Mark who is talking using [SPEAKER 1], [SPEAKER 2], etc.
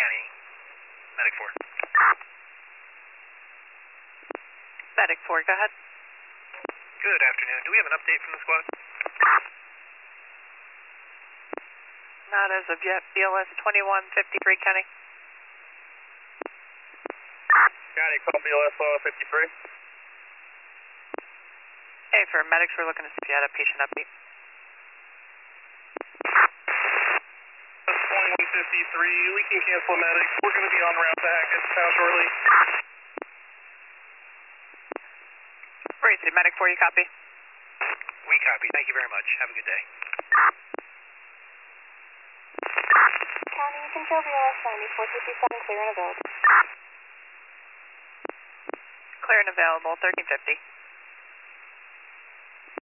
[SPEAKER 1] County, Medic 4.
[SPEAKER 2] Medic 4, go ahead.
[SPEAKER 1] Good afternoon. Do we have an update from the squad?
[SPEAKER 2] Not as of yet. BLS 2153, Kenny.
[SPEAKER 1] County, call BLS 53.
[SPEAKER 2] Hey, for medics, we're looking to see if you had a patient update.
[SPEAKER 1] 2153, we can cancel medics. We're going to be on route to Hackettstown shortly.
[SPEAKER 2] Racy, Medic 4, you copy?
[SPEAKER 1] We copy. Thank you very much. Have a good day.
[SPEAKER 3] County, control BLS 9457, clear and available.
[SPEAKER 2] Clear and available, 1350.